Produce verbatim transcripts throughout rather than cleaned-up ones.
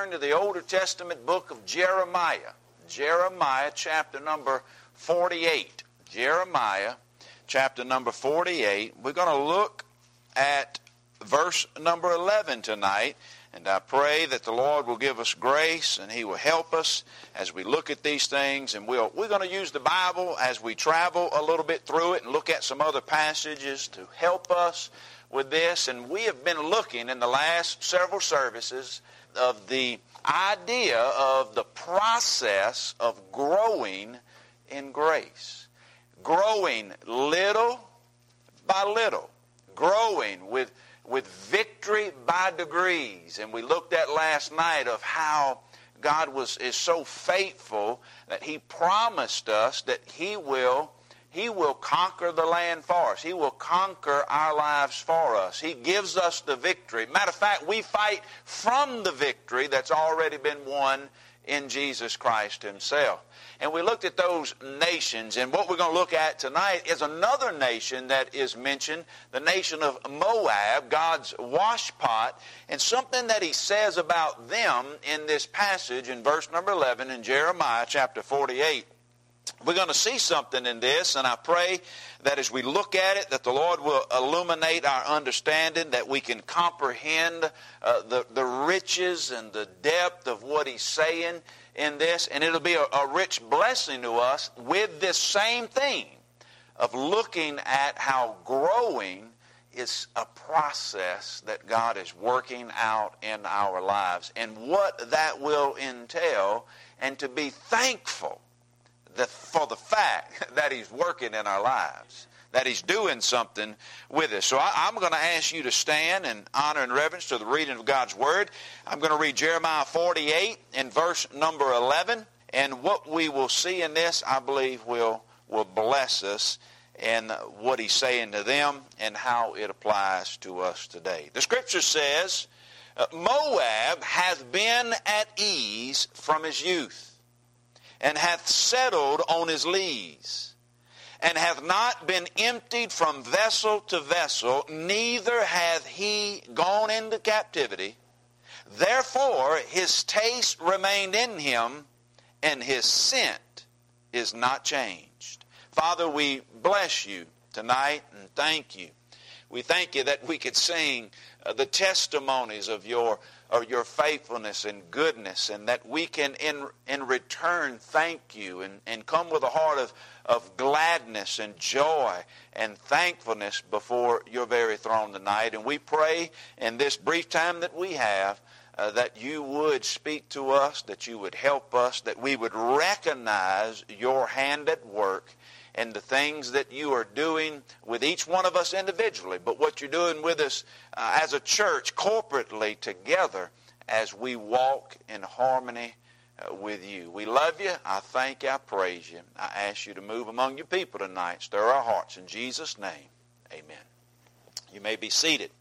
turn to the Older Testament book of Jeremiah. Jeremiah chapter number forty-eight. Jeremiah chapter number forty-eight. We're going to look at verse number eleven tonight. And I pray that the Lord will give us grace and He will help us as we look at these things. And we'll, we're going to use the Bible as we travel a little bit through it and look at some other passages to help us with this. And we have been looking in the last several services of the idea of the process of growing in grace. Growing little by little. Growing with with victory by degrees. And we looked at last night of how God was is so faithful that He promised us that He will He will conquer the land for us. He will conquer our lives for us. He gives us the victory. Matter of fact, we fight from the victory that's already been won in Jesus Christ Himself. And we looked at those nations, and what we're going to look at tonight is another nation that is mentioned, the nation of Moab, God's washpot, and something that He says about them in this passage in verse number eleven in Jeremiah chapter forty-eight. We're going to see something in this, and I pray that as we look at it, that the Lord will illuminate our understanding, that we can comprehend uh, the, the riches and the depth of what He's saying in this, and it'll be a, a rich blessing to us with this same theme of looking at how growing is a process that God is working out in our lives, and what that will entail, and to be thankful that for the fact that He's working in our lives, that He's doing something with us. So I, I'm going to ask you to stand in honor and reverence to the reading of God's Word. I'm going to read Jeremiah forty-eight in verse number eleven. And what we will see in this, I believe, will, will bless us in what He's saying to them and how it applies to us today. The Scripture says, Moab hath been at ease from his youth, and hath settled on his lees, and hath not been emptied from vessel to vessel, neither hath he gone into captivity. Therefore his taste remained in him, and his scent is not changed. Father, we bless You tonight and thank You. We thank You that we could sing uh, the testimonies of Your of Your faithfulness and goodness, and that we can in in return thank You and, and come with a heart of, of gladness and joy and thankfulness before Your very throne tonight. And we pray in this brief time that we have uh, that You would speak to us, that You would help us, that we would recognize Your hand at work and the things that You are doing with each one of us individually, but what You're doing with us uh, as a church, corporately, together, as we walk in harmony uh, with You. We love You. I thank You. I praise You. I ask You to move among Your people tonight. Stir our hearts. In Jesus' name, amen. You may be seated.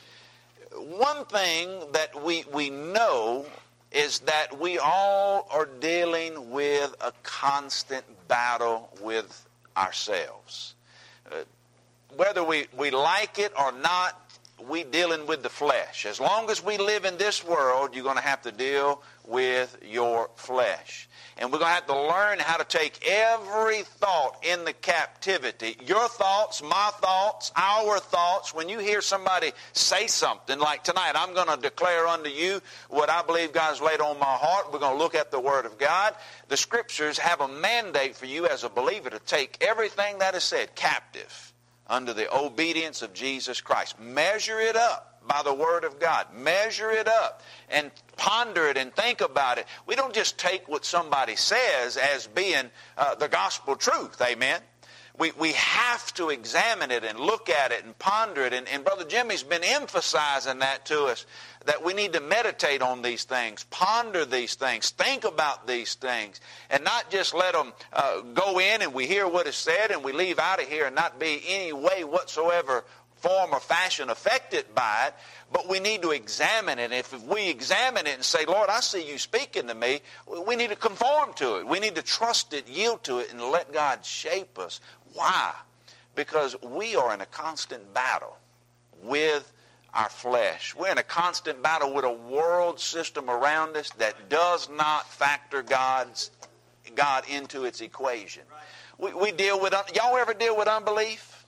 One thing that we, we know is that we all are dealing with a constant battle with ourselves. Uh, whether we, we like it or not, we dealing with the flesh. As long as we live in this world, you're going to have to deal with your flesh. And we're going to have to learn how to take every thought in the captivity. Your thoughts, my thoughts, our thoughts. When you hear somebody say something like tonight, I'm going to declare unto you what I believe God has laid on my heart. We're going to look at the Word of God. The Scriptures have a mandate for you as a believer to take everything that is said captive under the obedience of Jesus Christ. Measure it up by the Word of God. Measure it up and ponder it and think about it. We don't just take what somebody says as being uh, the gospel truth. Amen. We, we have to examine it and look at it and ponder it. And, and Brother Jimmy's been emphasizing that to us, that we need to meditate on these things, ponder these things, think about these things, and not just let them uh, go in and we hear what is said and we leave out of here and not be any way whatsoever form or fashion affected by it, but we need to examine it. And if we examine it and say, Lord, I see You speaking to me, we need to conform to it. We need to trust it, yield to it, and let God shape us. Why? Because we are in a constant battle with our flesh. We're in a constant battle with a world system around us that does not factor God's God into its equation. We, we deal with, y'all ever deal with unbelief?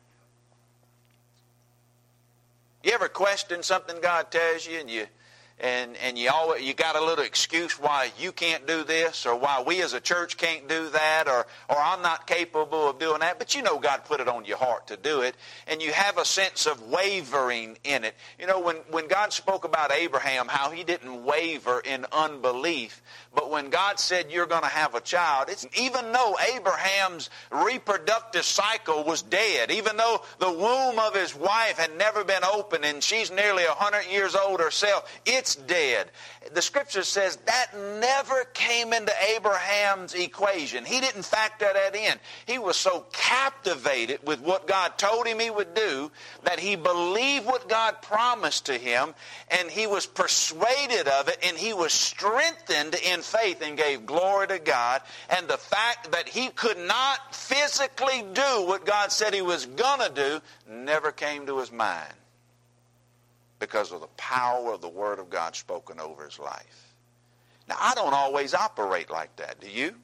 You ever question something God tells you and you and and you always you got a little excuse why you can't do this, or why we as a church can't do that, or or I'm not capable of doing that, but you know God put it on your heart to do it, and you have a sense of wavering in it. You know, when, when God spoke about Abraham, how he didn't waver in unbelief, but when God said you're going to have a child, it's, even though Abraham's reproductive cycle was dead, even though the womb of his wife had never been opened and she's nearly one hundred years old herself, it's dead. The Scripture says that never came into Abraham's equation. He didn't factor that in. He was so captivated with what God told him he would do that he believed what God promised to him, and he was persuaded of it, and he was strengthened in faith and gave glory to God. And the fact that he could not physically do what God said he was going to do never came to his mind, because of the power of the Word of God spoken over his life. Now, I don't always operate like that. Do you?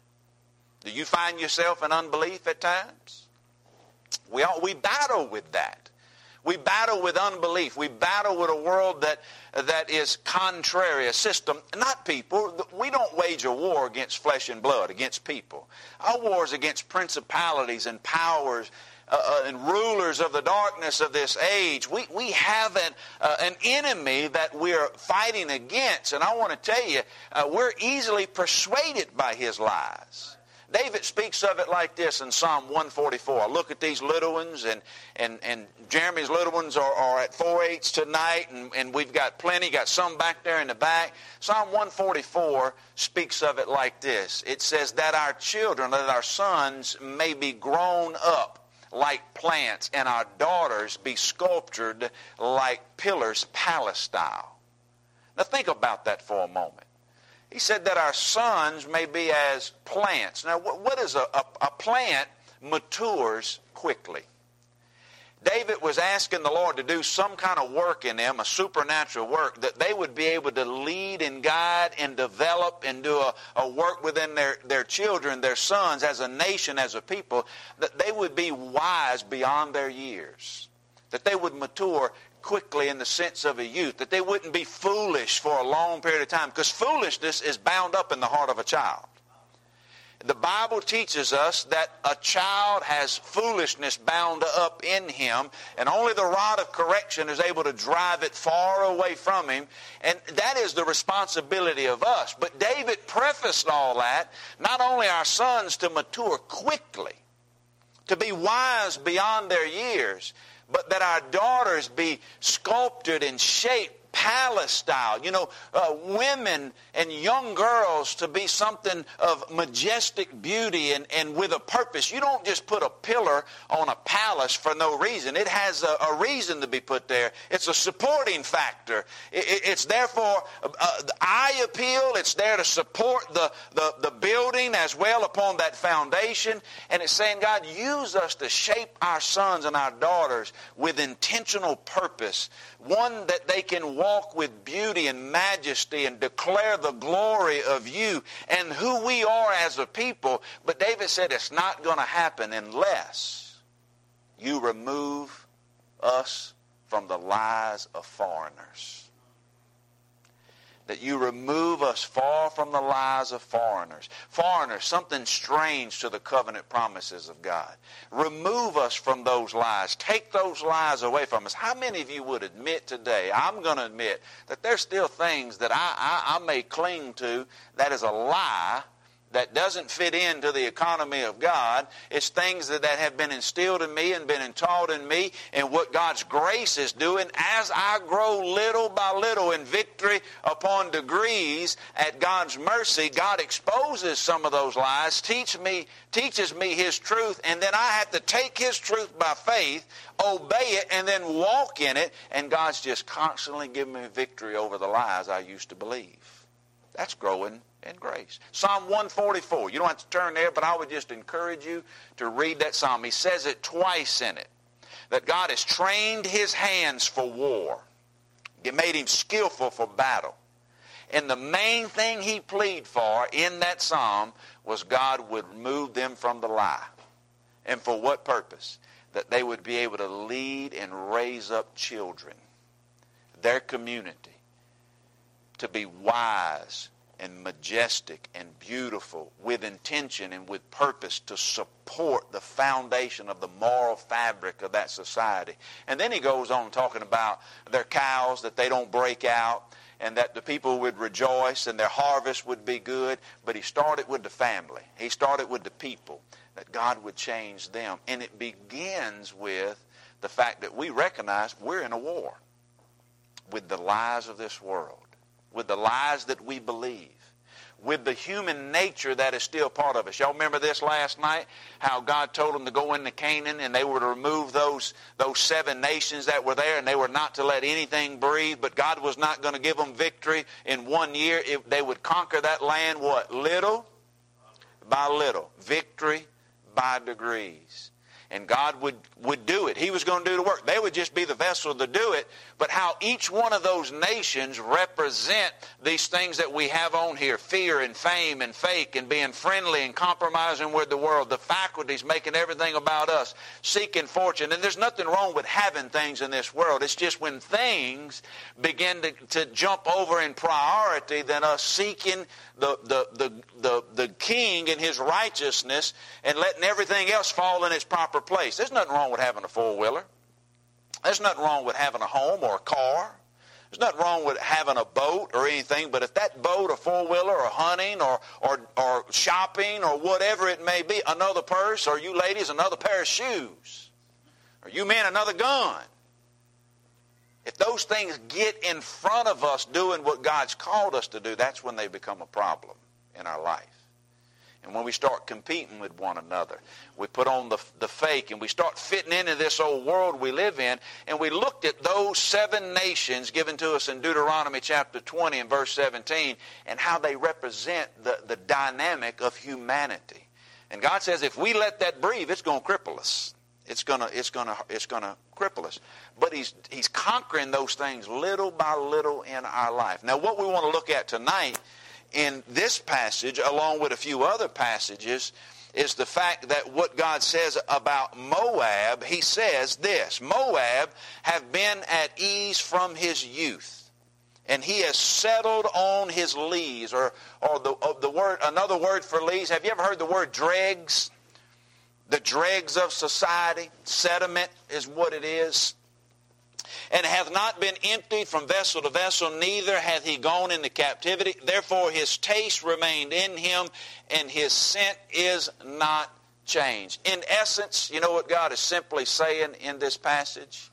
Do you find yourself in unbelief at times? We all, we battle with that. We battle with unbelief. We battle with a world that, that is contrary, a system, not people. We don't wage a war against flesh and blood, against people. Our war is against principalities and powers Uh, and rulers of the darkness of this age. We we have an, uh, an enemy that we're fighting against. And I want to tell you, uh, we're easily persuaded by his lies. David speaks of it like this in Psalm one forty-four. I look at these little ones, and and, and Jeremy's little ones are, are at four eights tonight, and, and we've got plenty, got some back there in the back. Psalm one forty-four speaks of it like this. It says that our children, that our sons may be grown up like plants, and our daughters be sculptured like pillars, palace style. Now think about that for a moment. He said that our sons may be as plants. Now what is a, a, a plant matures quickly. David was asking the Lord to do some kind of work in them, a supernatural work, that they would be able to lead and guide and develop and do a, a work within their, their children, their sons, as a nation, as a people, that they would be wise beyond their years, that they would mature quickly in the sense of a youth, that they wouldn't be foolish for a long period of time, because foolishness is bound up in the heart of a child. The Bible teaches us that a child has foolishness bound up in him, and only the rod of correction is able to drive it far away from him, and that is the responsibility of us. But David prefaced all that, not only our sons to mature quickly, to be wise beyond their years, but that our daughters be sculptured and shaped palace style. You know, uh, women and young girls to be something of majestic beauty and, and with a purpose. You don't just put a pillar on a palace for no reason. It has a, a reason to be put there. It's a supporting factor. It, it, it's there for uh, the eye appeal. It's there to support the, the, the building as well upon that foundation. And it's saying, God, use us to shape our sons and our daughters with intentional purpose, one that they can walk walk with beauty and majesty and declare the glory of you and who we are as a people. But David said it's not going to happen unless you remove us from the lies of foreigners. That you remove us far from the lies of foreigners. Foreigners, something strange to the covenant promises of God. Remove us from those lies. Take those lies away from us. How many of you would admit today, I'm going to admit, that there's still things that I, I, I may cling to that is a lie, that doesn't fit into the economy of God. It's things that, that have been instilled in me and been taught in me, and what God's grace is doing as I grow little by little in victory upon degrees at God's mercy. God exposes some of those lies, teach me, teaches me His truth, and then I have to take His truth by faith, obey it, and then walk in it, and God's just constantly giving me victory over the lies I used to believe. That's growing in grace. Psalm one forty-four. You don't have to turn there, but I would just encourage you to read that psalm. He says it twice in it. that God has trained his hands for war. It made him skillful for battle. And the main thing he pleaded for in that psalm was God would remove them from the lie. And for what purpose? That they would be able to lead and raise up children, their community, to be wise and majestic and beautiful, with intention and with purpose, to support the foundation of the moral fabric of that society. And then he goes on talking about their cows, that they don't break out, and that the people would rejoice and their harvest would be good. But he started with the family. He started with the people, that God would change them. And it begins with the fact that we recognize we're in a war with the lies of this world, with the lies that we believe, with the human nature that is still part of us. Y'all remember this last night, how God told them to go into Canaan and they were to remove those, those seven nations that were there, and they were not to let anything breathe, but God was not going to give them victory in one year. If they would conquer that land, what? Little by little. Victory by degrees. And God would, would do it. He was going to do the work. They would just be the vessel to do it. But how each one of those nations represent these things that we have on here, fear and fame and fake and being friendly and compromising with the world, the faculties making everything about us, seeking fortune. And there's nothing wrong with having things in this world. It's just when things begin to, to jump over in priority than us seeking the, the, the, the, the king and his righteousness and letting everything else fall in its proper place. There's nothing wrong with having a four-wheeler. There's nothing wrong with having a home or a car. There's nothing wrong with having a boat or anything, but if that boat or four-wheeler or hunting or, or, or shopping or whatever it may be, another purse, or you ladies, another pair of shoes, or you men, another gun, if those things get in front of us doing what God's called us to do, that's when they become a problem in our life. And when we start competing with one another, we put on the, the fake and we start fitting into this old world we live in. And we looked at those seven nations given to us in Deuteronomy chapter twenty and verse seventeen and how they represent the, the dynamic of humanity. And God says if we let that breathe, it's going to cripple us. It's going to it's going to it's going to cripple us. But he's he's conquering those things little by little in our life. Now what we want to look at tonight in this passage, along with a few other passages, is the fact that what God says about Moab, he says this: Moab have been at ease from his youth, and he has settled on his lees, or or the or the word another word for lees. Have you ever heard the word dregs? The dregs of society, sediment is what it is. And hath not been emptied from vessel to vessel, neither hath he gone into captivity. Therefore his taste remained in him, and his scent is not changed. In essence, you know what God is simply saying in this passage?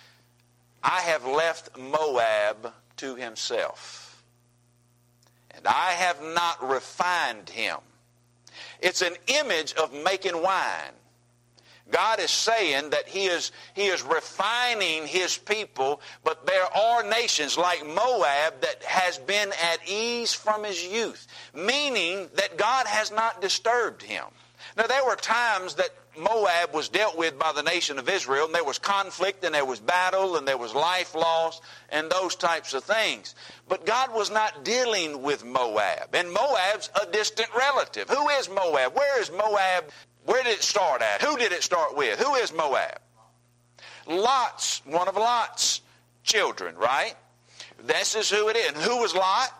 I have left Moab to himself, and I have not refined him. It's an image of making wine. God is saying that he is, he is refining his people, but there are nations like Moab that has been at ease from his youth, meaning that God has not disturbed him. Now, there were times that Moab was dealt with by the nation of Israel, and there was conflict, and there was battle, and there was life loss, and those types of things. But God was not dealing with Moab, and Moab's a distant relative. Who is Moab? Where is Moab? Where did it start at? Who did it start with? Who is Moab? Lot's, one of Lot's children, right? This is who it is. And who was Lot?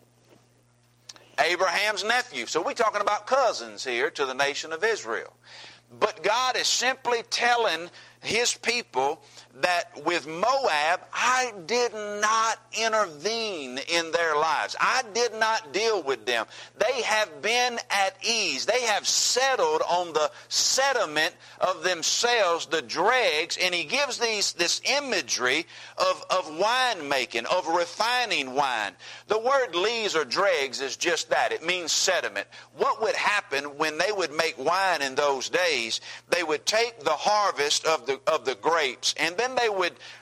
Abraham's nephew. So we're talking about cousins here to the nation of Israel. But God is simply telling his people that with Moab, I did not intervene in their lives. I did not deal with them. They have been at ease. They have settled on the sediment of themselves, the dregs, and he gives these this imagery of, of wine making, of refining wine. The word lees or dregs is just that. It means sediment. What would happen when they would make wine in those days? They would take the harvest of the of the grapes, and then they would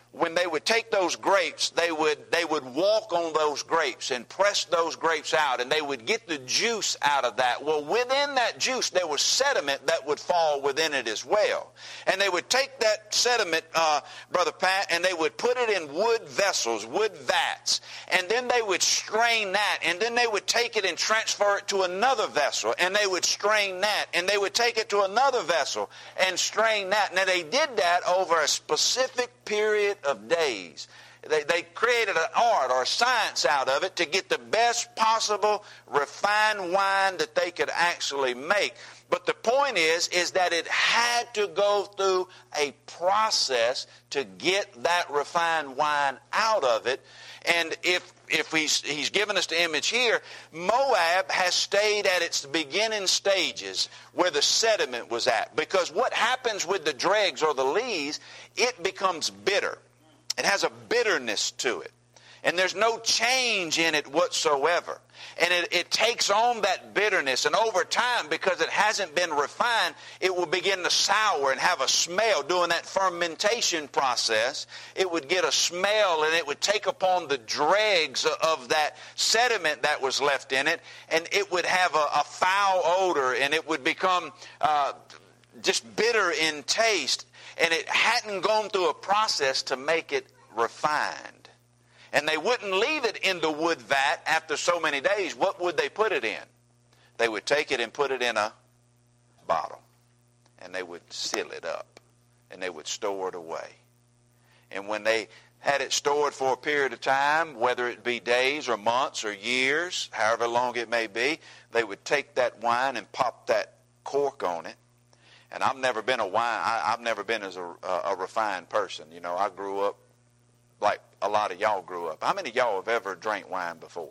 when they would take those grapes, they would they would walk on those grapes and press those grapes out, and they would get the juice out of that. Well, within that juice, there was sediment that would fall within it as well. And they would take that sediment, uh, Brother Pat, and they would put it in wood vessels, wood vats, and then they would strain that, and then they would take it and transfer it to another vessel, and they would strain that, and they would take it to another vessel and strain that. Now, they did that over a specific period of days. They, they created an art or a science out of it to get the best possible refined wine that they could actually make. But the point is, is that it had to go through a process to get that refined wine out of it. And if if he's, he's given us the image here, Moab has stayed at its beginning stages where the sediment was at. Because what happens with the dregs or the lees, it becomes bitter. It has a bitterness to it. And there's no change in it whatsoever. And it, it takes on that bitterness. And over time, because it hasn't been refined, it will begin to sour and have a smell. During that fermentation process, it would get a smell, and it would take upon the dregs of that sediment that was left in it. And it would have a, a foul odor, and it would become uh, just bitter in taste. And it hadn't gone through a process to make it refined. And they wouldn't leave it in the wood vat after so many days. What would they put it in? They would take it and put it in a bottle. And they would seal it up. And they would store it away. And when they had it stored for a period of time, whether it be days or months or years, however long it may be, they would take that wine and pop that cork on it. And I've never been a wine, I, I've never been as a, a refined person. You know, I grew up like a lot of y'all grew up. How many of y'all have ever drank wine before?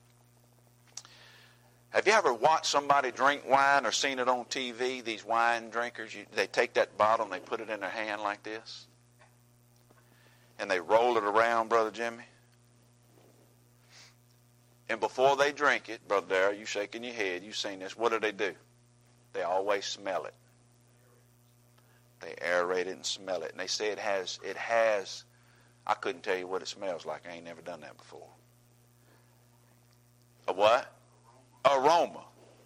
Have you ever watched somebody drink wine or seen it on T V, these wine drinkers? You, they take that bottle and they put it in their hand like this. And they roll it around, Brother Jimmy. And before they drink it, Brother Darrell, you shaking your head, you've seen this. What do they do? They always smell it. They aerate it and smell it. And they say it has, it has, I couldn't tell you what it smells like. I ain't never done that before. A what? Aroma.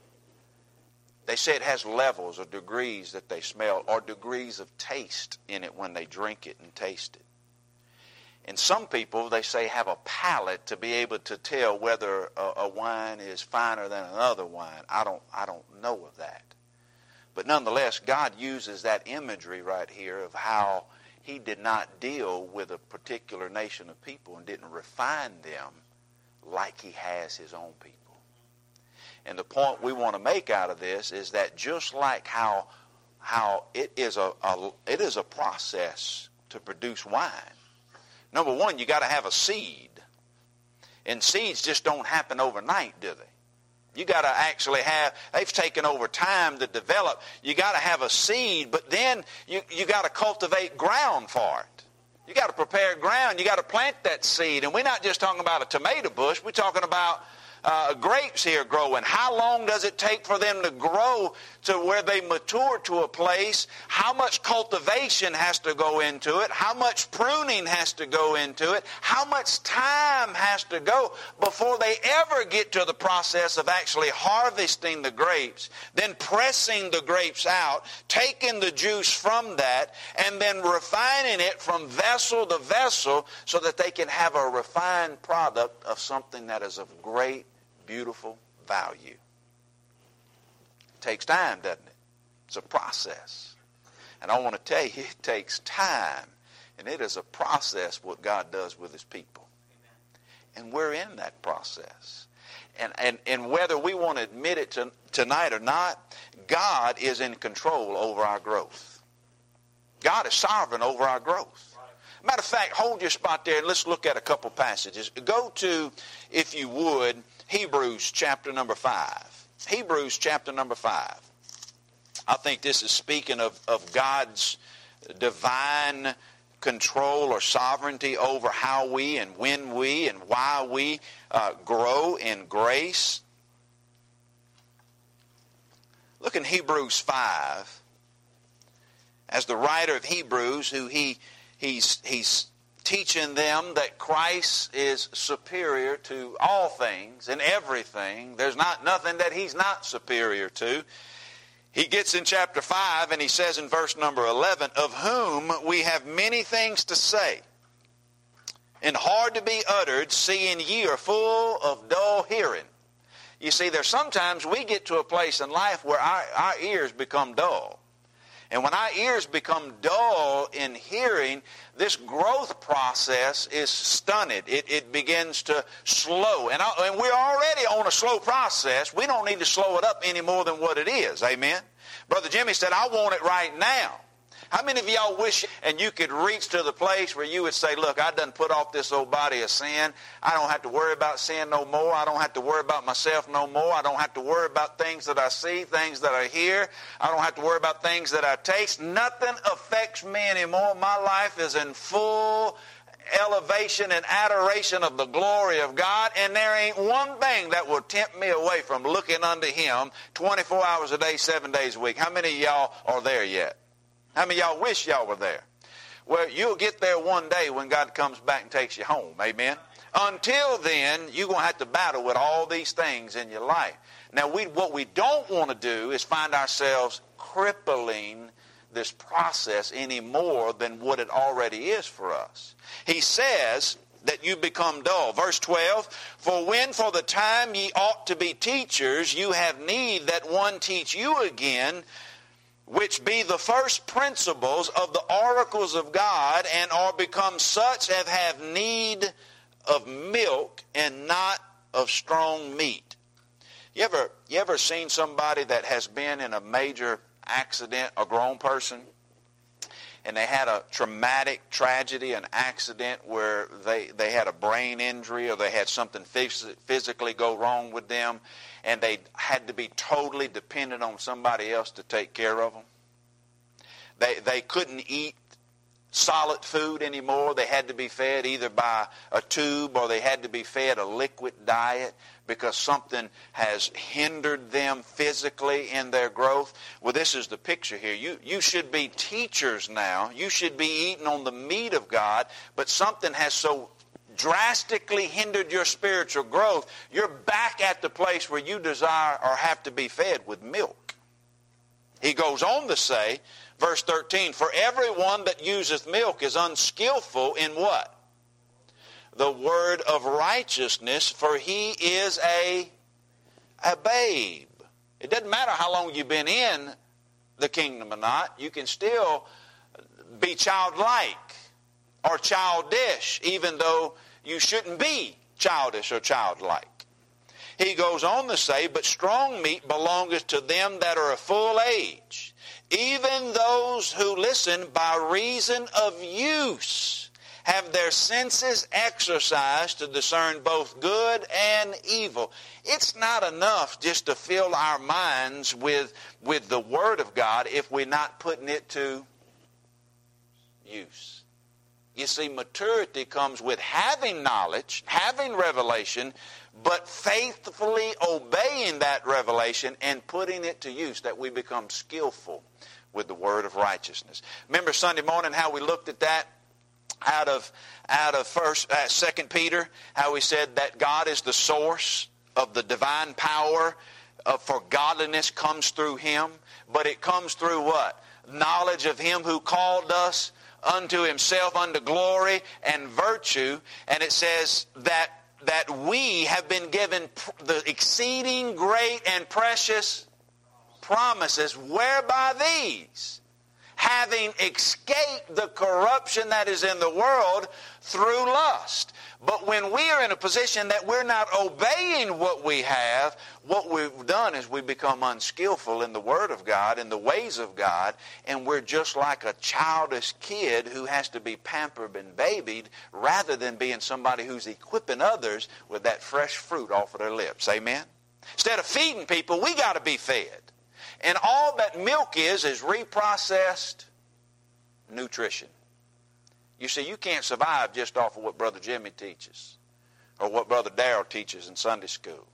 They say it has levels or degrees that they smell, or degrees of taste in it when they drink it and taste it. And some people, they say, have a palate to be able to tell whether a, a wine is finer than another wine. I don't, I don't know of that. But nonetheless, God uses that imagery right here of how He did not deal with a particular nation of people and didn't refine them like He has His own people. And the point we want to make out of this is that just like how how it is a, a it is a process to produce wine. Number one, you got to have a seed. And seeds just don't happen overnight, do they? You got to actually have, they've taken over time to develop. You got to have a seed, but then you, you got to cultivate ground for it. You got to prepare ground. You got to plant that seed. And we're not just talking about a tomato bush. We're talking about uh, grapes here growing. How long does it take for them to grow to where they mature to a place? How much cultivation has to go into it? How much pruning has to go into it? How much time has to go before they ever get to the process of actually harvesting the grapes, then pressing the grapes out, taking the juice from that, and then refining it from vessel to vessel so that they can have a refined product of something that is of great, beautiful value. It takes time, doesn't it? It's a process. And I want to tell you, it takes time. And it is a process what God does with His people. And we're in that process. And, and, and whether we want to admit it to, tonight or not, God is in control over our growth. God is sovereign over our growth. Matter of fact, hold your spot there and let's look at a couple passages. Go to, if you would, Hebrews chapter number five. Hebrews chapter number five. I think this is speaking of, of God's divine control or sovereignty over how we and when we and why we uh, grow in grace. Look in Hebrews five. As the writer of Hebrews, who he he's he's teaching them that Christ is superior to all things and everything. There's not nothing that He's not superior to. He gets in chapter five and he says in verse number eleven, of whom we have many things to say, and hard to be uttered, seeing ye are full of dull hearing. You see, there's sometimes we get to a place in life where our, our ears become dull. And when our ears become dull in hearing, this growth process is stunted. It, it begins to slow. And, I, and we're already on a slow process. We don't need to slow it up any more than what it is. Amen? Brother Jimmy said, I want it right now. How many of y'all wish and you could reach to the place where you would say, look, I done put off this old body of sin. I don't have to worry about sin no more. I don't have to worry about myself no more. I don't have to worry about things that I see, things that I hear. I don't have to worry about things that I taste. Nothing affects me anymore. My life is in full elevation and adoration of the glory of God, and there ain't one thing that will tempt me away from looking unto Him twenty-four hours a day, seven days a week. How many of y'all are there yet? How many of y'all wish y'all were there? Well, you'll get there one day when God comes back and takes you home. Amen? Until then, you're going to have to battle with all these things in your life. Now, we, what we don't want to do is find ourselves crippling this process any more than what it already is for us. He says that you become dull. Verse twelve, for when for the time ye ought to be teachers, you have need that one teach you again, which be the first principles of the oracles of God, and are become such as have need of milk and not of strong meat. You ever, you ever seen somebody that has been in a major accident, a grown person, and they had a traumatic tragedy, an accident where they, they had a brain injury or they had something phys- physically go wrong with them, and they had to be totally dependent on somebody else to take care of them? They, they couldn't eat solid food anymore. They had to be fed either by a tube or they had to be fed a liquid diet because something has hindered them physically in their growth. Well, this is the picture here. You, you should be teachers now. You should be eating on the meat of God, but something has so drastically hindered your spiritual growth, you're back at the place where you desire or have to be fed with milk. He goes on to say, verse thirteen, for everyone that useth milk is unskillful in what? The word of righteousness, for he is a, a babe. It doesn't matter how long you've been in the kingdom or not. You can still be childlike or childish, even though you shouldn't be childish or childlike. He goes on to say, but strong meat belongeth to them that are of full age, even those who listen by reason of use, have their senses exercised to discern both good and evil. It's not enough just to fill our minds with, with the Word of God if we're not putting it to use. You see, maturity comes with having knowledge, having revelation, but faithfully obeying that revelation and putting it to use, that we become skillful with the word of righteousness. Remember Sunday morning how we looked at that out of out of first uh, Second Peter, how we said that God is the source of the divine power uh, for godliness comes through Him, but it comes through what? Knowledge of Him who called us unto Himself, unto glory and virtue. And it says that that we have been given the exceeding great and precious promises, whereby these, having escaped the corruption that is in the world through lust. But when we are in a position that we're not obeying what we have, what we've done is we become unskillful in the Word of God, in the ways of God, and we're just like a childish kid who has to be pampered and babied rather than being somebody who's equipping others with that fresh fruit off of their lips. Amen? Instead of feeding people, we got to be fed. And all that milk is is reprocessed nutrition. You see, you can't survive just off of what Brother Jimmy teaches, or what Brother Darrell teaches in Sunday school,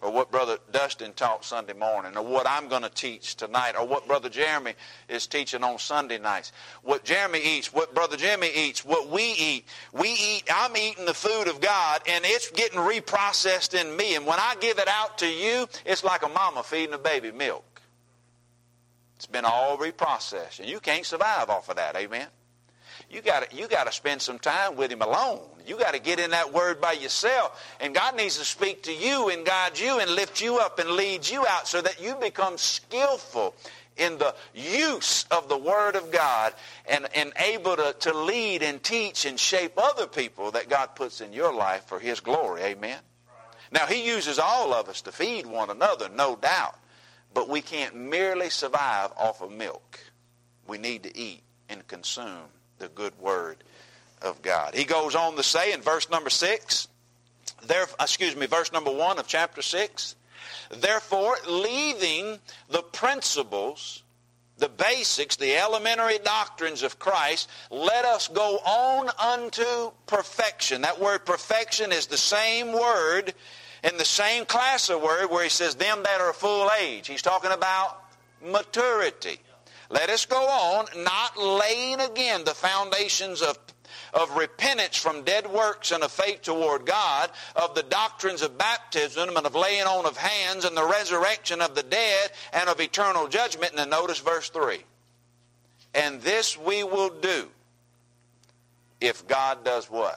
or what Brother Dustin taught Sunday morning, or what I'm going to teach tonight, or what Brother Jeremy is teaching on Sunday nights. What Jeremy eats, what Brother Jimmy eats, what we eat. We eat, I'm eating the food of God, and it's getting reprocessed in me. And when I give it out to you, it's like a mama feeding a baby milk. It's been all reprocessed, and you can't survive off of that, amen? You got to you got to spend some time with Him alone. You got to get in that Word by yourself, and God needs to speak to you and guide you and lift you up and lead you out so that you become skillful in the use of the Word of God and, and able to, to lead and teach and shape other people that God puts in your life for His glory, amen? Now, He uses all of us to feed one another, no doubt, but we can't merely survive off of milk. We need to eat and consume the good Word of God. He goes on to say in verse number six, there, excuse me, verse number one of chapter six, therefore, leaving the principles, the basics, the elementary doctrines of Christ, let us go on unto perfection. That word perfection is the same word in the same class of word where he says, them that are full age. He's talking about maturity. Let us go on, not laying again the foundations of, of repentance from dead works and of faith toward God, of the doctrines of baptism and of laying on of hands and the resurrection of the dead and of eternal judgment. And then notice verse three. And this we will do if God does what?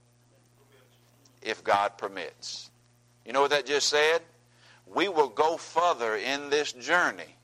If God permits. You know what that just said? We will go further in this journey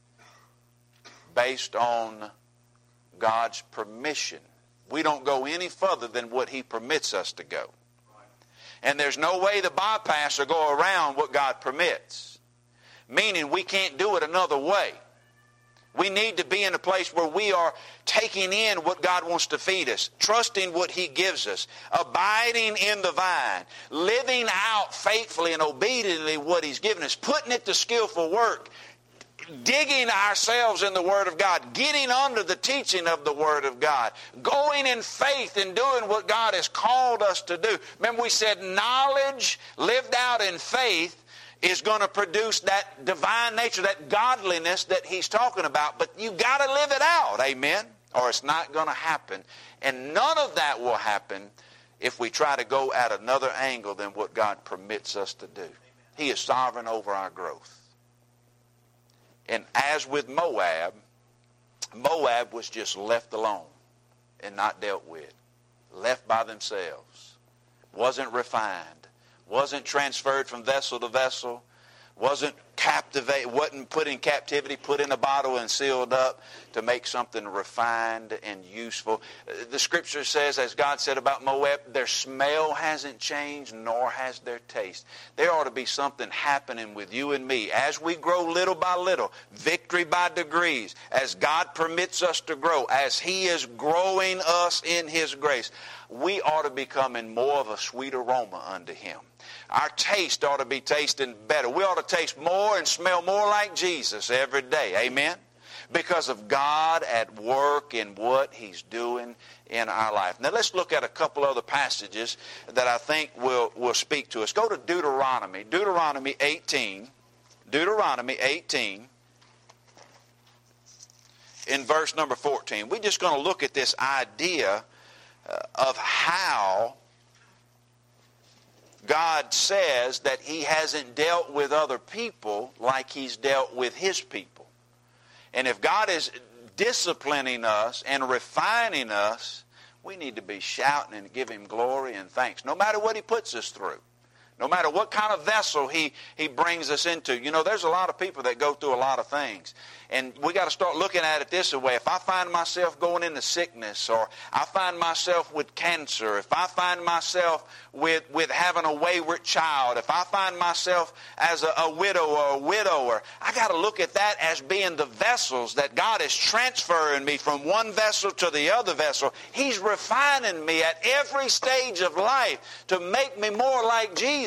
based on God's permission. We don't go any further than what He permits us to go. And there's no way to bypass or go around what God permits. Meaning we can't do it another way. We need to be in a place where we are taking in what God wants to feed us, trusting what He gives us, abiding in the vine, living out faithfully and obediently what He's given us, putting it to skillful work, digging ourselves in the Word of God, getting under the teaching of the Word of God, going in faith and doing what God has called us to do. Remember we said knowledge lived out in faith is going to produce that divine nature, that godliness that He's talking about. But you've got to live it out, amen? Or it's not going to happen. And none of that will happen if we try to go at another angle than what God permits us to do. He is sovereign over our growth. And as with Moab, Moab was just left alone and not dealt with. Left by themselves. Wasn't refined. Wasn't transferred from vessel to vessel. Wasn't captivated, wasn't put in captivity, put in a bottle and sealed up to make something refined and useful. The Scripture says, as God said about Moab, their smell hasn't changed, nor has their taste. There ought to be something happening with you and me as we grow little by little, victory by degrees, as God permits us to grow, as He is growing us in His grace. We ought to be becoming more of a sweet aroma unto Him. Our taste ought to be tasting better. We ought to taste more and smell more like Jesus every day. Amen? Because of God at work in what He's doing in our life. Now let's look at a couple other passages that I think will, will speak to us. Go to Deuteronomy. Deuteronomy eighteen. Deuteronomy eighteen. In verse number fourteen. We're just going to look at this idea uh, of how God says that He hasn't dealt with other people like He's dealt with His people. And if God is disciplining us and refining us, we need to be shouting and give Him glory and thanks, no matter what He puts us through. No matter what kind of vessel he, he brings us into. You know, there's a lot of people that go through a lot of things. And we got to start looking at it this way. If I find myself going into sickness, or I find myself with cancer, if I find myself with, with having a wayward child, if I find myself as a, a widow or a widower, I got to look at that as being the vessels that God is transferring me from one vessel to the other vessel. He's refining me at every stage of life to make me more like Jesus.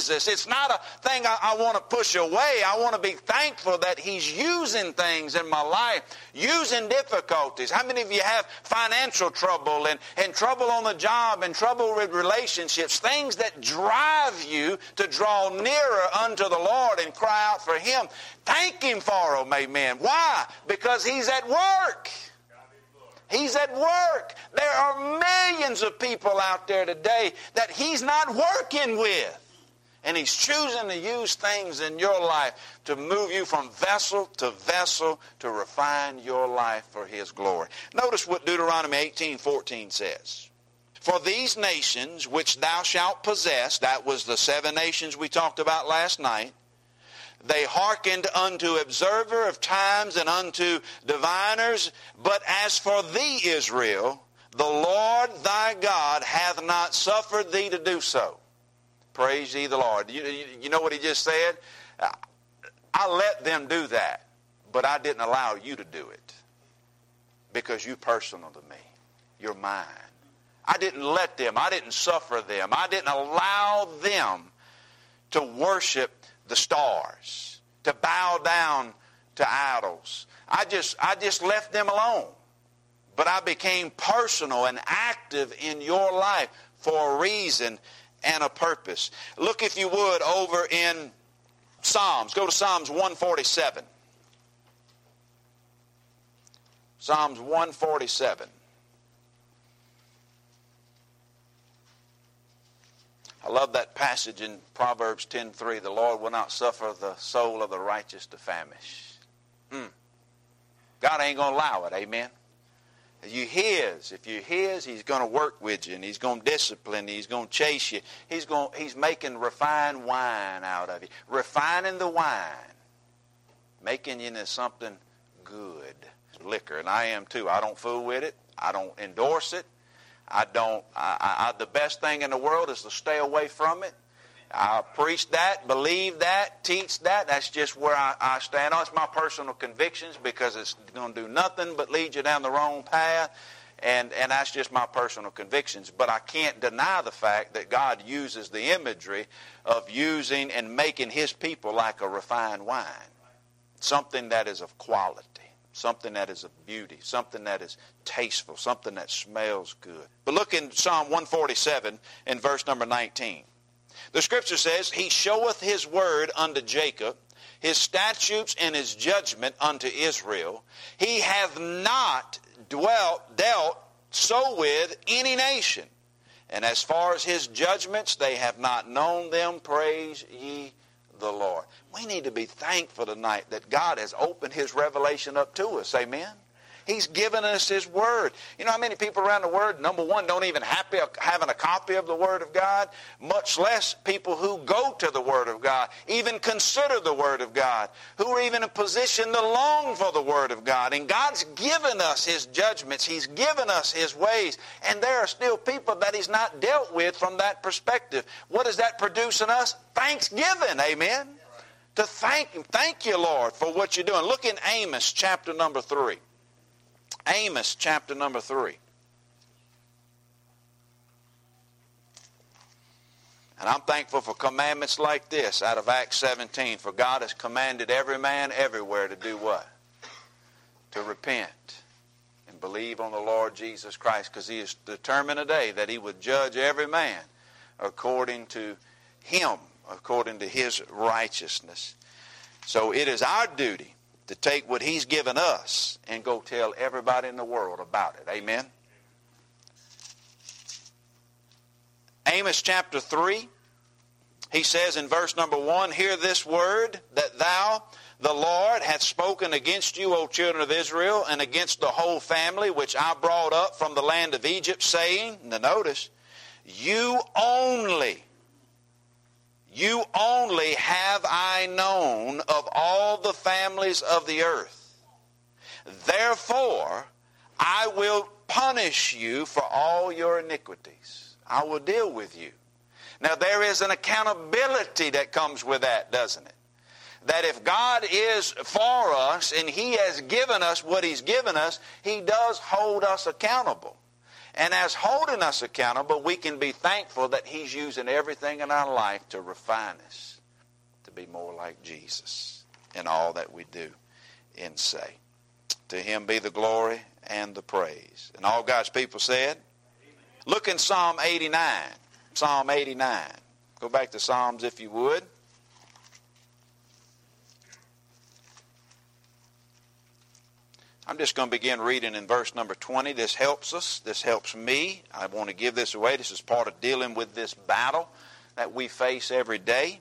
Jesus. It's not a thing I, I want to push away. I want to be thankful that He's using things in my life, using difficulties. How many of you have financial trouble and, and trouble on the job and trouble with relationships, things that drive you to draw nearer unto the Lord and cry out for Him? Thank Him for them, amen. Why? Because He's at work. He's at work. There are millions of people out there today that He's not working with. And He's choosing to use things in your life to move you from vessel to vessel to refine your life for His glory. Notice what Deuteronomy eighteen fourteen says. For these nations which thou shalt possess, that was the seven nations we talked about last night, they hearkened unto observer of times and unto diviners. But as for thee, Israel, the Lord thy God hath not suffered thee to do so. Praise ye the Lord. You, you, you know what he just said? I let them do that, but I didn't allow you to do it because you're personal to me. You're mine. I didn't let them. I didn't suffer them. I didn't allow them to worship the stars, to bow down to idols. I just, I just left them alone. But I became personal and active in your life for a reason and a purpose. Look, if you would, over in Psalms. Go to Psalms one forty-seven. Psalms one forty-seven. I love that passage in Proverbs ten three. The Lord will not suffer the soul of the righteous to famish. Mm. God ain't going to allow it. Amen. You're His. If you're His, He's going to work with you, and He's going to discipline you. He's going to chase you. He's going. He's making refined wine out of you. Refining the wine. Making you into something good. Liquor, and I am too. I don't fool with it. I don't endorse it. I don't, I, I, the best thing in the world is to stay away from it. I preach that, believe that, teach that. That's just where I, I stand on. It's my personal convictions because it's going to do nothing but lead you down the wrong path. And, and that's just my personal convictions. But I can't deny the fact that God uses the imagery of using and making His people like a refined wine. Something that is of quality. Something that is of beauty, something that is tasteful, something that smells good. But look in Psalm one forty-seven in verse number nineteen. The Scripture says, He showeth His word unto Jacob, His statutes and His judgment unto Israel. He hath not dwelt, dealt so with any nation. And as far as His judgments, they have not known them. Praise ye the Lord. We need to be thankful tonight that God has opened His revelation up to us. Amen. He's given us His Word. You know how many people around the world, number one, don't even happy having a copy of the Word of God, much less people who go to the Word of God, even consider the Word of God, who are even in a position to long for the Word of God. And God's given us His judgments. He's given us His ways. And there are still people that He's not dealt with from that perspective. What does that produce in us? Thanksgiving. Amen. To thank Him. Thank you, Lord, for what you're doing. Look in Amos chapter number three. Amos chapter number three. And I'm thankful for commandments like this out of Acts seventeen. For God has commanded every man everywhere to do what? To repent and believe on the Lord Jesus Christ. Because He is determined today that He would judge every man according to Him, according to His righteousness. So it is our duty to take what He's given us and go tell everybody in the world about it. Amen? Amos chapter three, he says in verse number one, Hear this word, that thou, the Lord, hath spoken against you, O children of Israel, and against the whole family, which I brought up from the land of Egypt, saying, now notice, you only... You only have I known of all the families of the earth. Therefore, I will punish you for all your iniquities. I will deal with you. Now, there is an accountability that comes with that, doesn't it? That if God is for us and He has given us what He's given us, He does hold us accountable. And as holding us accountable, we can be thankful that He's using everything in our life to refine us, to be more like Jesus in all that we do and say. To Him be the glory and the praise. And all God's people said, amen. Look in Psalm eighty-nine. Psalm eighty-nine. Go back to Psalms if you would. I'm just going to begin reading in verse number twenty. This helps us. This helps me. I want to give this away. This is part of dealing with this battle that we face every day.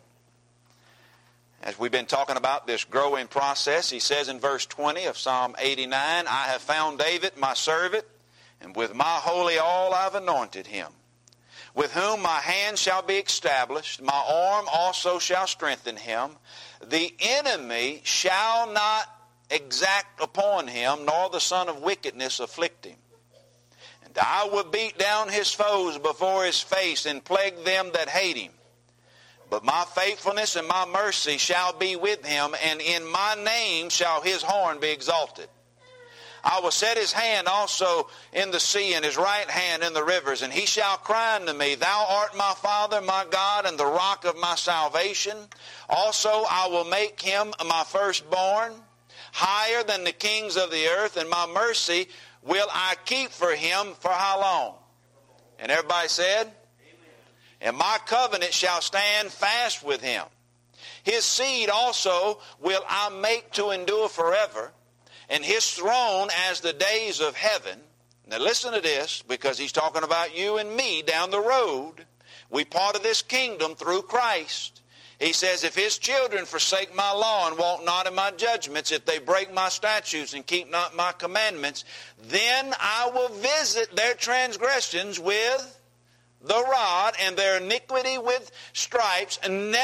As we've been talking about this growing process, he says in verse twenty of Psalm eighty-nine, I have found David my servant, and with my holy oil I've anointed him, with whom my hand shall be established, my arm also shall strengthen him. The enemy shall not exact upon him, nor the son of wickedness afflict him. And I will beat down his foes before his face, and plague them that hate him. But my faithfulness and my mercy shall be with him, and in my name shall his horn be exalted. I will set his hand also in the sea, and his right hand in the rivers. And he shall cry unto me, Thou art my Father, my God, and the rock of my salvation. Also I will make him my firstborn, higher than the kings of the earth, and my mercy will I keep for him for how long? And everybody said, amen. And my covenant shall stand fast with him. His seed also will I make to endure forever, and his throne as the days of heaven. Now listen to this, because he's talking about you and me down the road. We part of this kingdom through Christ. He says, if his children forsake my law and walk not in my judgments, if they break my statutes and keep not my commandments, then I will visit their transgressions with the rod and their iniquity with stripes.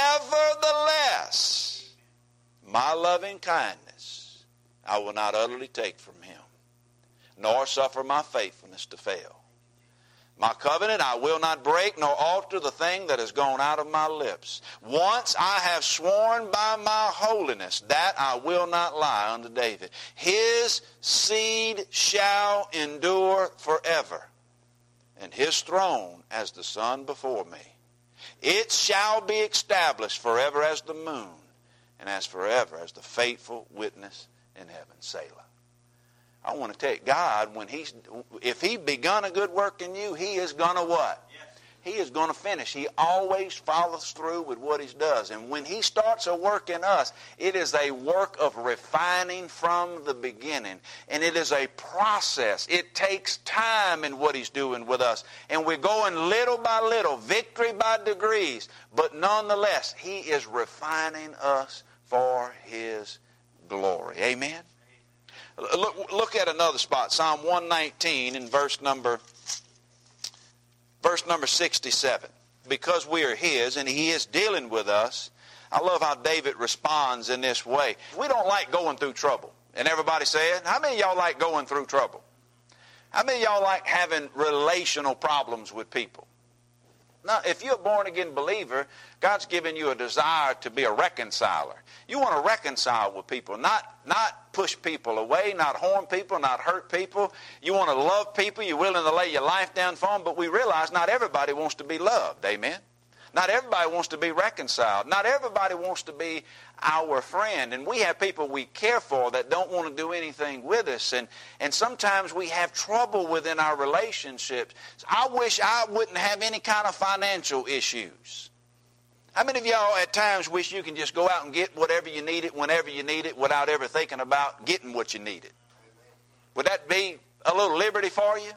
Nevertheless, my loving kindness I will not utterly take from him, nor suffer my faithfulness to fail. My covenant I will not break, nor alter the thing that has gone out of my lips. Once I have sworn by my holiness, that I will not lie unto David. His seed shall endure forever, and his throne as the sun before me. It shall be established forever as the moon, and as forever as the faithful witness in heaven. Selah. I want to tell you, God, when he's, if he begun a good work in you, he is going to what? Yes. He is going to finish. He always follows through with what he does. And when he starts a work in us, it is a work of refining from the beginning. And it is a process. It takes time in what he's doing with us. And we're going little by little, victory by degrees. But nonetheless, he is refining us for his glory. Amen? Look, look at another spot, Psalm one nineteen in verse number, verse number sixty-seven. Because we are his and he is dealing with us, I love how David responds in this way. We don't like going through trouble. And everybody said, how many of y'all like going through trouble? How many of y'all like having relational problems with people? Now, if you're a born-again believer, God's given you a desire to be a reconciler. You want to reconcile with people, not, not push people away, not harm people, not hurt people. You want to love people. You're willing to lay your life down for them. But we realize not everybody wants to be loved. Amen? Not everybody wants to be reconciled. Not everybody wants to be our friend. And we have people we care for that don't want to do anything with us. And, and sometimes we have trouble within our relationships. I wish I wouldn't have any kind of financial issues. How many of y'all at times wish you can just go out and get whatever you need it, whenever you need it, without ever thinking about getting what you needed? Would that be a little liberty for you?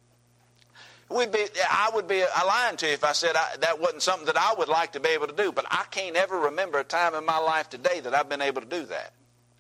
We'd be, I would be lying to you if I said I, that wasn't something that I would like to be able to do. But I can't ever remember a time in my life today that I've been able to do that.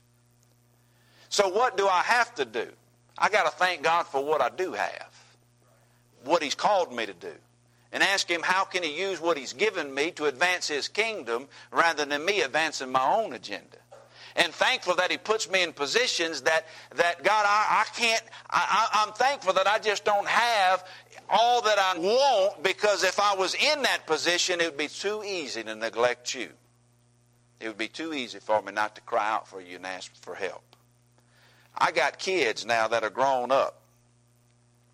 So what do I have to do? I got to thank God for what I do have, what he's called me to do, and ask him how can he use what he's given me to advance his kingdom rather than me advancing my own agenda. And thankful that he puts me in positions that, that God, I, I can't, I, I, I'm thankful that I just don't have all that I want, because if I was in that position, it would be too easy to neglect you. It would be too easy for me not to cry out for you and ask for help. I got kids now that are grown up.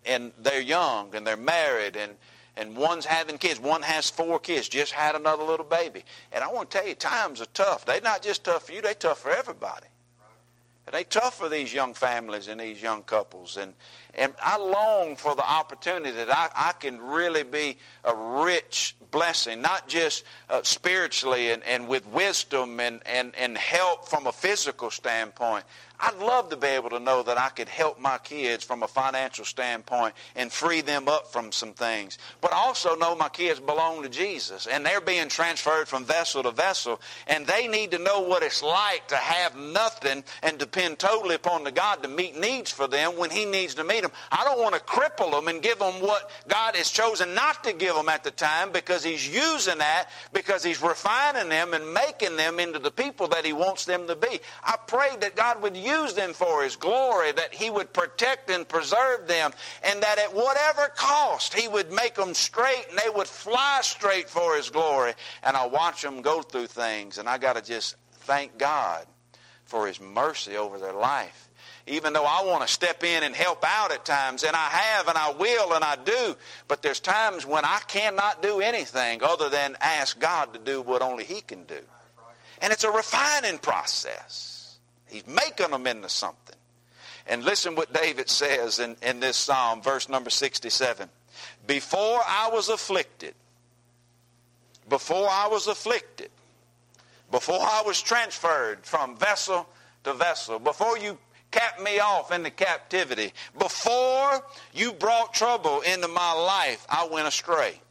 and they're young and they're married, and, and one's having kids. One has four kids, just had another little baby. And I want to tell you, times are tough. They're not just tough for you, they're tough for everybody. And they're tough for these young families and these young couples. And, and I long for the opportunity that I, I can really be a rich blessing, not just uh, spiritually and, and with wisdom and, and, and help from a physical standpoint. I'd love to be able to know that I could help my kids from a financial standpoint and free them up from some things. But I also know my kids belong to Jesus, and they're being transferred from vessel to vessel, and they need to know what it's like to have nothing and depend totally upon the God to meet needs for them when He needs to meet them. I don't want to cripple them and give them what God has chosen not to give them at the time, because He's using that, because He's refining them and making them into the people that He wants them to be. I pray that God would use use them for His glory, that He would protect and preserve them, and that at whatever cost He would make them straight and they would fly straight for His glory. And I watch them go through things, and I got to just thank God for His mercy over their life. Even though I want to step in and help out at times, and I have and I will and I do, but there's times when I cannot do anything other than ask God to do what only He can do. And it's a refining process. He's making them into something. And listen what David says in, in this psalm, verse number sixty-seven. Before I was afflicted, before I was afflicted, before I was transferred from vessel to vessel, before you capped me off into captivity, before you brought trouble into my life, I went astray.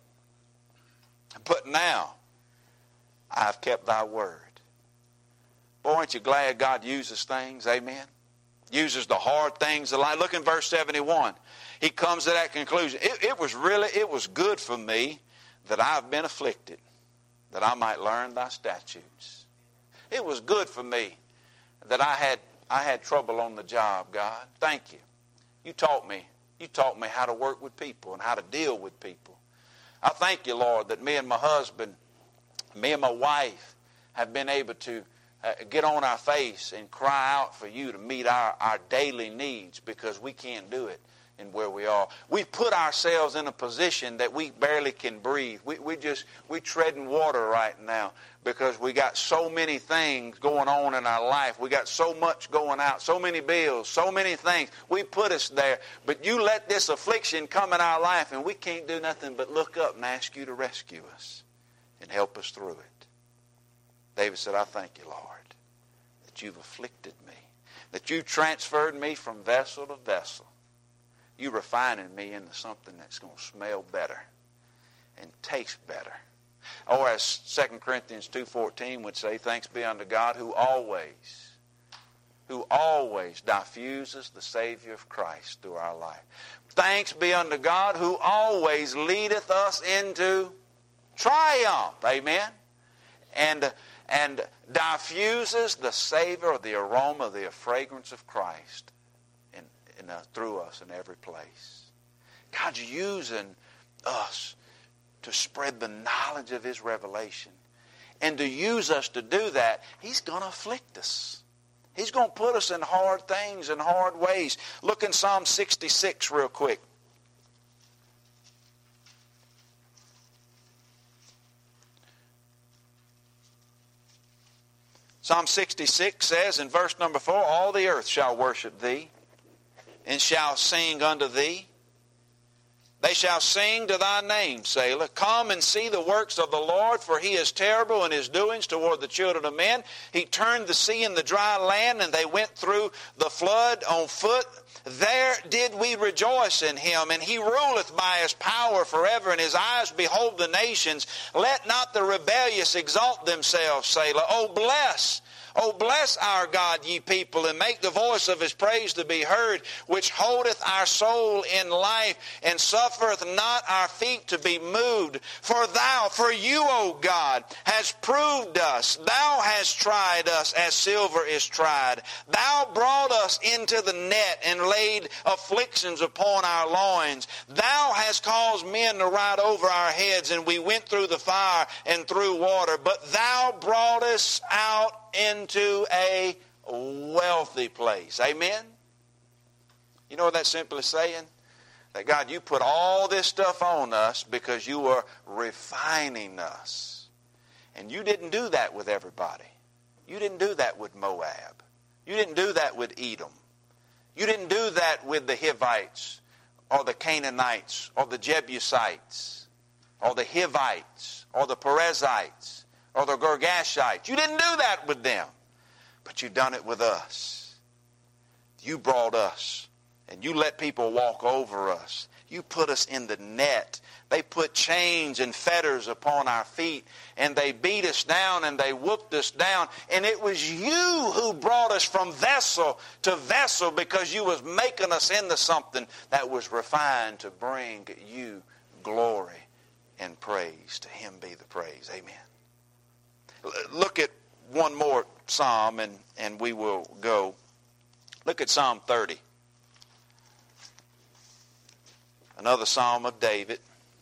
But now I've kept thy word. Boy, aren't you glad God uses things? Amen. Uses the hard things of life. Look in verse seventy-one. He comes to that conclusion. It, it was really, it was good for me that I've been afflicted, that I might learn thy statutes. It was good for me that I had I had trouble on the job, God. Thank you. You taught me. You taught me how to work with people and how to deal with people. I thank you, Lord, that me and my husband, me and my wife have been able to Uh, get on our face and cry out for you to meet our, our daily needs, because we can't do it in where we are. We put ourselves in a position that we barely can breathe. We, we just, we treading water right now because we got so many things going on in our life. We got so much going out, so many bills, so many things. We put us there. But you let this affliction come in our life, and we can't do nothing but look up and ask you to rescue us and help us through it. David said, I thank you, Lord, that you've afflicted me, that you transferred me from vessel to vessel. You refining me into something that's going to smell better and taste better. Or as Second Corinthians two fourteen would say, thanks be unto God who always, who always diffuses the Savior of Christ through our life. Thanks be unto God who always leadeth us into triumph. Amen. And and diffuses the savor or the aroma, the fragrance of Christ in, in, uh, through us in every place. God's using us to spread the knowledge of His revelation. And to use us to do that, He's going to afflict us. He's going to put us in hard things and hard ways. Look in Psalm sixty-six real quick. Psalm sixty-six says in verse number four, all the earth shall worship thee, and shall sing unto thee. They shall sing to thy name, Selah. Come and see the works of the Lord, for He is terrible in His doings toward the children of men. He turned the sea and the dry land, and they went through the flood on foot. There did we rejoice in Him, and He ruleth by His power forever, and His eyes behold the nations. Let not the rebellious exalt themselves, Selah. Oh, bless, oh, bless our God, ye people, and make the voice of His praise to be heard, which holdeth our soul in life, and suffereth not our feet to be moved. For thou, for you, O God, hast proved us. Thou hast tried us as silver is tried. Thou brought us into the net, and laid afflictions upon our loins. Thou hast caused men to ride over our heads, and we went through the fire and through water. But thou broughtest out into a wealthy place. Amen? You know what that's simply saying? That God, you put all this stuff on us because you were refining us. And you didn't do that with everybody. You didn't do that with Moab. You didn't do that with Edom. You didn't do that with the Hivites or the Canaanites or the Jebusites or the Hivites or the Perizzites or the Girgashites. You didn't do that with them. But you done it with us. You brought us. And you let people walk over us. You put us in the net. They put chains and fetters upon our feet. And they beat us down and they whooped us down. And it was you who brought us from vessel to vessel because you was making us into something that was refined to bring you glory and praise. To him be the praise. Amen. Look at one more psalm and, and we will go. Look at Psalm thirty. Another psalm of David.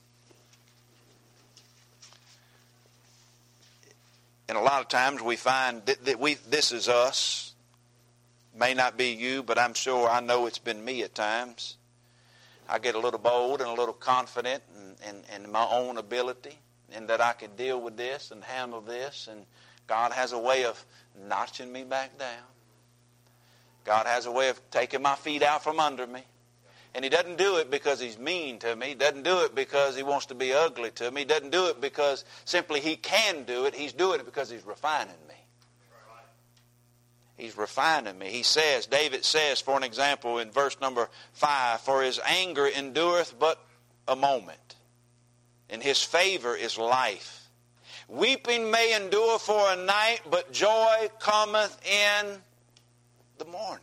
And a lot of times we find that, that we this is us. May not be you, but I'm sure I know it's been me at times. I get a little bold and a little confident in, in, in my own ability and that I can deal with this and handle this. And God has a way of notching me back down. God has a way of taking my feet out from under me. And he doesn't do it because he's mean to me. He doesn't do it because he wants to be ugly to me. He doesn't do it because simply he can do it. He's doing it because he's refining me. He's refining me. He says, David says, for an example, in verse number five, for his anger endureth but a moment, and his favor is life. Weeping may endure for a night, but joy cometh in the morning.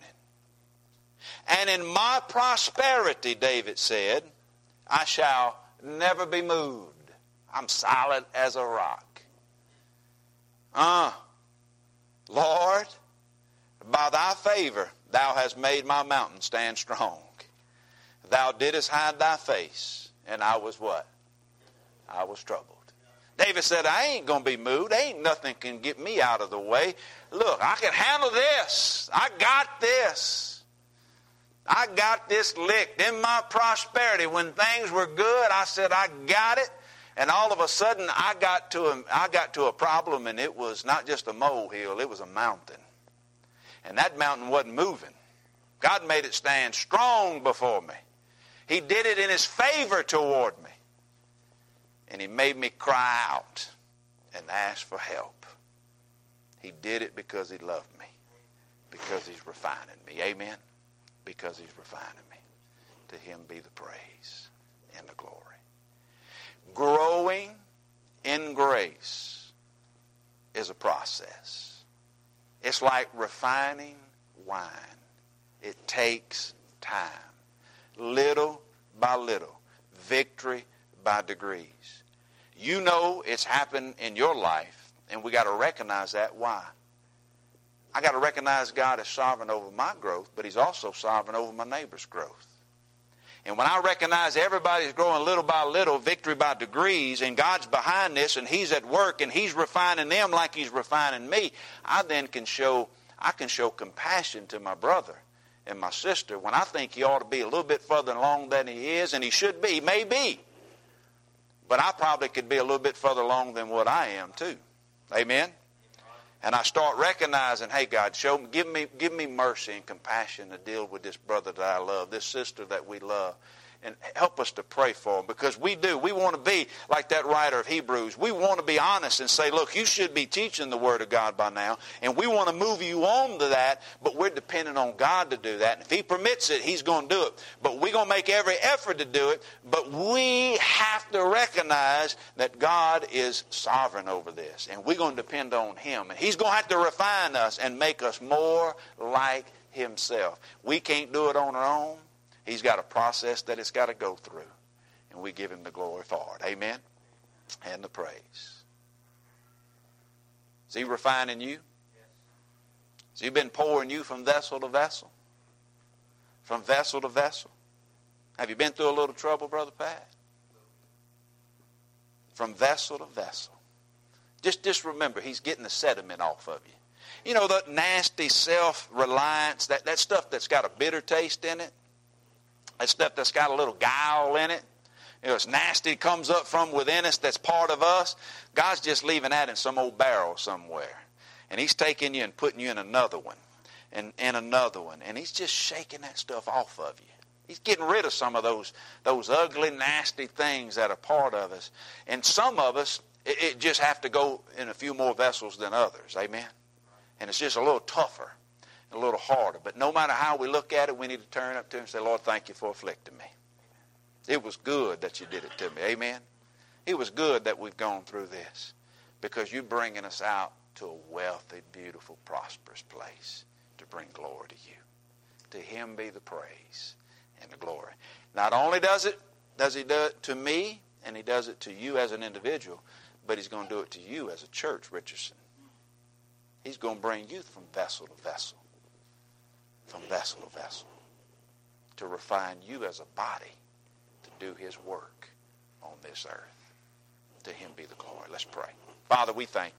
And in my prosperity, David said, I shall never be moved. I'm solid as a rock. Ah, uh, Lord, by thy favor, thou hast made my mountain stand strong. Thou didst hide thy face, and I was what? I was troubled. David said, I ain't going to be moved. Ain't nothing can get me out of the way. Look, I can handle this. I got this. I got this licked. In my prosperity, when things were good, I said, I got it. And all of a sudden, I got to a, I got to a problem, and it was not just a molehill, it was a mountain. And that mountain wasn't moving. God made it stand strong before me. He did it in his favor toward me. And he made me cry out and ask for help. He did it because he loved me. Because he's refining me. Amen? Because he's refining me. To him be the praise and the glory. Growing in grace is a process. It's like refining wine. It takes time. Little by little. Victory by degrees. You know it's happened in your life, and we got to recognize that. Why? I got to recognize God is sovereign over my growth, but he's also sovereign over my neighbor's growth. And when I recognize everybody's growing little by little, victory by degrees, and God's behind this, and he's at work, and he's refining them like he's refining me, I then can show, I can show compassion to my brother and my sister when I think he ought to be a little bit further along than he is, and he should be, may be. But I probably could be a little bit further along than what I am too. Amen? And I start recognizing, hey God, show me, give me, give me mercy and compassion to deal with this brother that I love, this sister that we love. And help us to pray for them, because we do. We want to be like that writer of Hebrews. We want to be honest and say, look, you should be teaching the Word of God by now, and we want to move you on to that, but we're dependent on God to do that. And if he permits it, he's going to do it. But we're going to make every effort to do it, but we have to recognize that God is sovereign over this, and we're going to depend on him. And he's going to have to refine us and make us more like himself. We can't do it on our own. He's got a process that it's got to go through. And we give him the glory for it. Amen? And the praise. Is he refining you? Has he been pouring you from vessel to vessel? From vessel to vessel? Have you been through a little trouble, Brother Pat? From vessel to vessel. Just, just remember, he's getting the sediment off of you. You know, that nasty self-reliance, that, that stuff that's got a bitter taste in it? That stuff that's got a little guile in it. You know, it's nasty, comes up from within us, that's part of us. God's just leaving that in some old barrel somewhere. And He's taking you and putting you in another one. And, and another one. And He's just shaking that stuff off of you. He's getting rid of some of those, those ugly, nasty things that are part of us. And some of us, it, it just have to go in a few more vessels than others. Amen? And it's just a little tougher, a little harder. But no matter how we look at it, we need to turn up to Him and say, Lord, thank you for afflicting me. It was good that you did it to me. Amen? It was good that we've gone through this because you're bringing us out to a wealthy, beautiful, prosperous place to bring glory to you. To Him be the praise and the glory. Not only does it, does He do it to me, and He does it to you as an individual, but He's going to do it to you as a church, Richardson. He's going to bring you from vessel to vessel, from vessel to vessel, to refine you as a body to do His work on this earth. To Him be the glory. Let's pray. Father, we thank you.